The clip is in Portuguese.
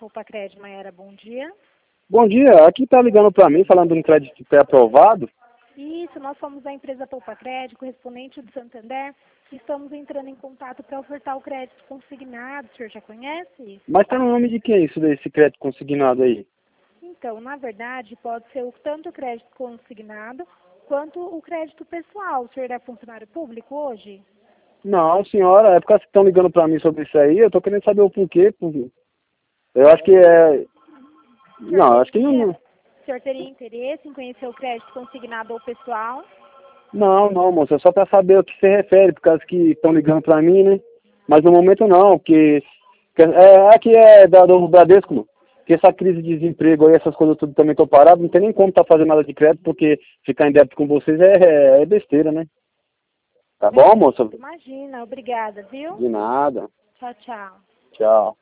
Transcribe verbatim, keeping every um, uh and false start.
Poupa Crédito, Maiara, bom dia. Bom dia, aqui tá ligando para mim, falando de um crédito pré-aprovado. Isso, nós somos da empresa Poupa Crédito, correspondente do Santander. Estamos entrando em contato para ofertar o crédito consignado, o senhor já conhece? Mas tá no nome de quem isso desse crédito consignado aí? Então, na verdade, pode ser o, tanto o crédito consignado quanto o crédito pessoal. O senhor é funcionário público hoje? Não, senhora, é porque vocês estão ligando para mim sobre isso aí, eu tô querendo saber o porquê. Porque eu acho que é... Não, acho que não... O senhor teria interesse em conhecer o crédito consignado ou pessoal? Não, não, moça, é só para saber o que se refere, por causa que estão ligando para mim, né? Mas no momento não, porque... É, aqui é da, do Bradesco, mano. Porque essa crise de desemprego aí, essas coisas tudo também tô parado, não tem nem como tá fazendo nada de crédito, porque ficar em débito com vocês é, é besteira, né? Tá bom, moça? Imagina, obrigada, viu? De nada. Tchau, tchau. Tchau.